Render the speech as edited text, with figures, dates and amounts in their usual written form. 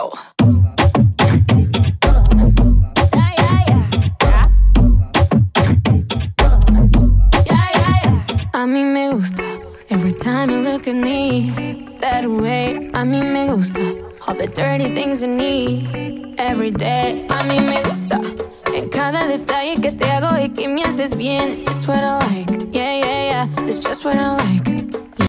go. A mí me gusta every time you look at me that way. A mí me gusta all the dirty things you need every day. A mí me gusta en cada detalle que te hago y que me haces bien. It's what I like, yeah, yeah, yeah. It's just what I like.